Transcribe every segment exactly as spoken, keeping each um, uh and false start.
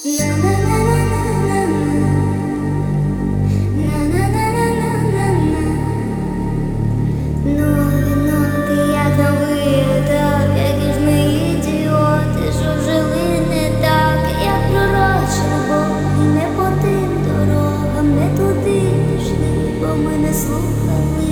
Ми не слухали.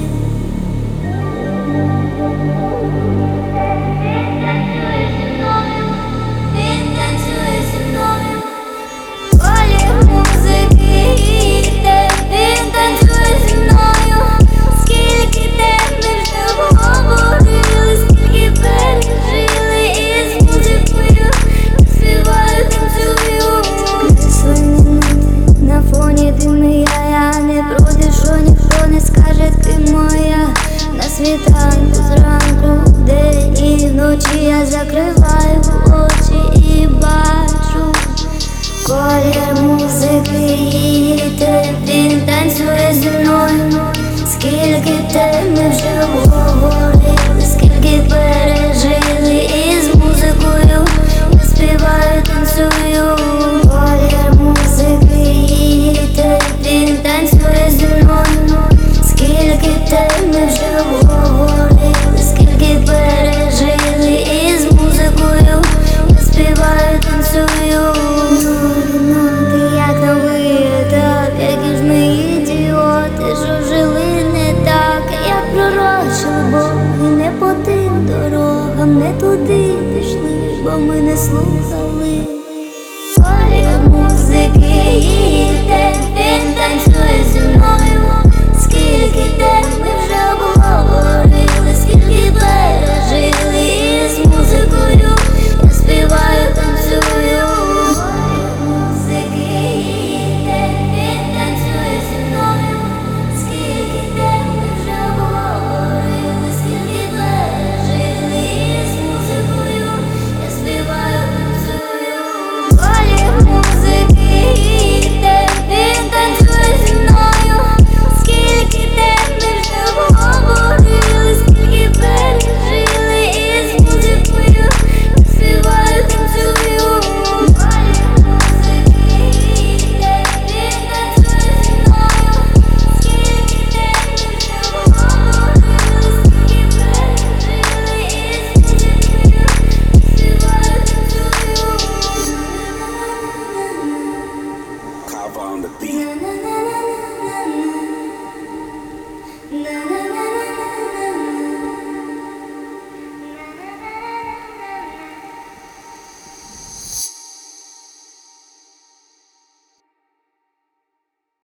Він танцює зі мною, колір музики йде. Він танцює зі мною, скільки тем ми вже обговорили, скільки пережили із музикою, співаю, танцюю. Крислені ноти на фоні дими, я не проти, що ніхто не скаже, ти моя. На світанку зранку, вдень і вночі я закриваю очі і бачу колір музики йде. Він танцює зі мною, скільки тем ми вже обговорили, скільки пережили із музикою, я співаю, танцюю. Колір музики йде. Він танцює зі мною, скільки тем ми вже обговорили, скільки пережили із музикою, я співаю, танцюю. Нові ноти, як новий етап, які ж ми ідіоти, що жили не так, як пророчили Бог, і не по тим дорогам, не туди пішли, бо ми не слухали. Колір музики йде. Він танцює зі мною, скільки тем